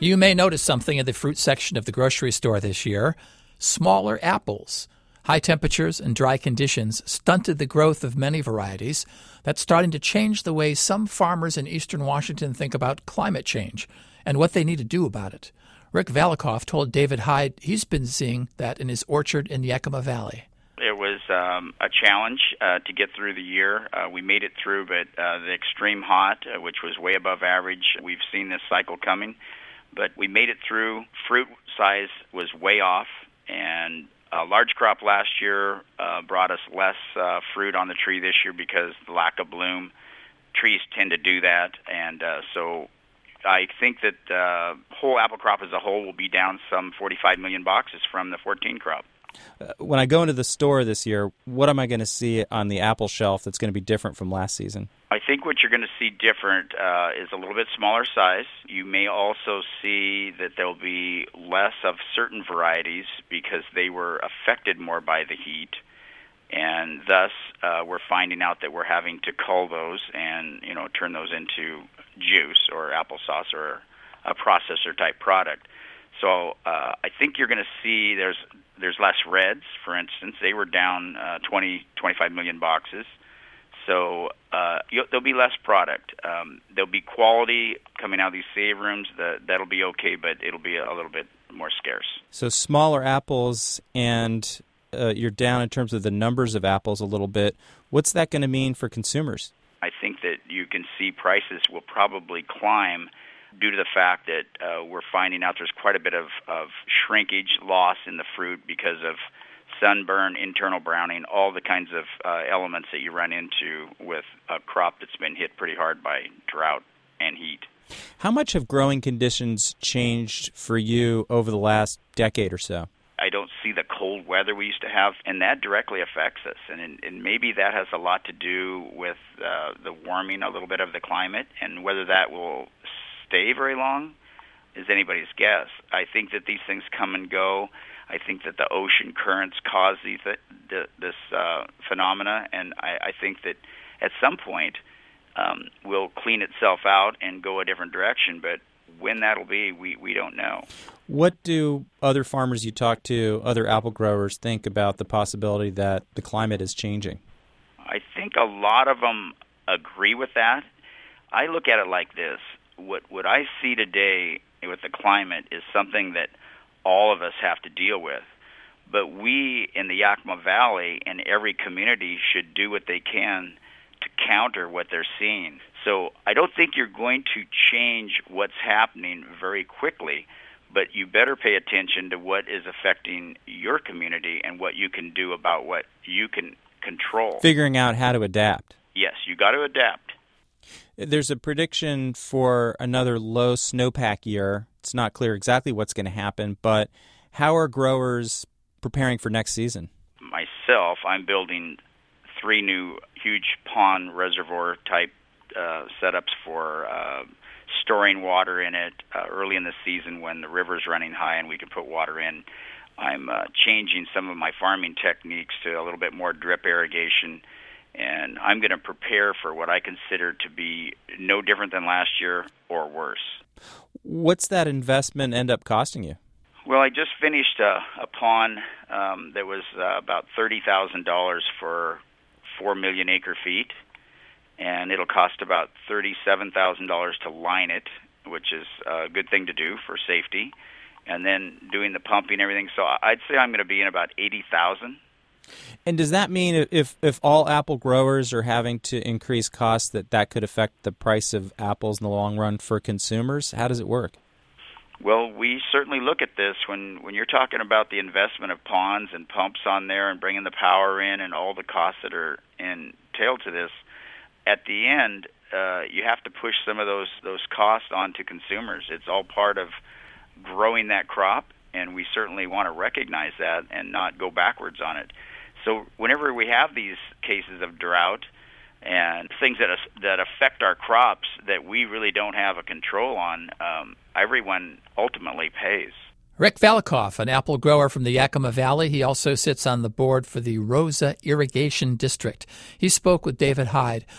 You may notice something in the fruit section of the grocery store this year. Smaller apples. High temperatures and dry conditions stunted the growth of many varieties. That's starting to change the way some farmers in eastern Washington think about climate change and what they need to do about it. Rick Valikoff told David Hyde he's been seeing that in his orchard in Yakima Valley. It was a challenge to get through the year. We made it through, but the extreme hot, which was way above average, we've seen this cycle coming. But we made it through. Fruit size was way off, and a large crop last year brought us less fruit on the tree this year because the lack of bloom. Trees tend to do that, and so I think that the whole apple crop as a whole will be down some 45 million boxes from the 14 crop. When I go into the store this year, what am I going to see on the apple shelf that's going to be different from last season? I think what you're going to see different is a little bit smaller size. You may also see that there'll be less of certain varieties because they were affected more by the heat, and thus we're finding out that we're having to cull those and turn those into juice or applesauce or a processor type product. So I think you're going to see there's less reds, for instance. They were down 25 million boxes. So there'll be less product. There'll be quality coming out of these save rooms. That'll be okay, but it'll be a little bit more scarce. So smaller apples, and you're down in terms of the numbers of apples a little bit. What's that going to mean for consumers? I think that you can see prices will probably climb due to the fact that we're finding out there's quite a bit of shrinkage loss in the fruit because of sunburn, internal browning, all the kinds of elements that you run into with a crop that's been hit pretty hard by drought and heat. How much have growing conditions changed for you over the last decade or so? I don't see the cold weather we used to have, and that directly affects us. And maybe that has a lot to do with the warming a little bit of the climate, and whether that will stay very long is anybody's guess. I think that these things come and go. I think that the ocean currents cause this phenomena, and I think that at some point will clean itself out and go a different direction, but when that'll be, we don't know. What do other farmers you talk to, other apple growers, think about the possibility that the climate is changing? I think a lot of them agree with that. I look at it like this. What I see today with the climate is something that all of us have to deal with. But we in the Yakima Valley and every community should do what they can to counter what they're seeing. So I don't think you're going to change what's happening very quickly, but you better pay attention to what is affecting your community and what you can do about what you can control. Figuring out how to adapt. Yes, you got to adapt. There's a prediction for another low snowpack year. It's not clear exactly what's going to happen, but how are growers preparing for next season? Myself, I'm building 3 new huge pond reservoir type setups for storing water in it early in the season when the river's running high and we can put water in. I'm changing some of my farming techniques to a little bit more drip irrigation, and I'm going to prepare for what I consider to be no different than last year or worse. What's that investment end up costing you? Well, I just finished a pond that was about $30,000 for 4 million acre feet, and it'll cost about $37,000 to line it, which is a good thing to do for safety, and then doing the pumping and everything. So I'd say I'm going to be in about $80,000. And does that mean if all apple growers are having to increase costs, that could affect the price of apples in the long run for consumers? How does it work? Well, we certainly look at this when you're talking about the investment of ponds and pumps on there and bringing the power in and all the costs that are entailed to this. At the end, you have to push some of those costs onto consumers. It's all part of growing that crop, and we certainly want to recognize that and not go backwards on it. So whenever we have these cases of drought and things that affect our crops that we really don't have a control on, everyone ultimately pays. Rick Valikoff, an apple grower from the Yakima Valley. He also sits on the board for the Rosa Irrigation District. He spoke with David Hyde.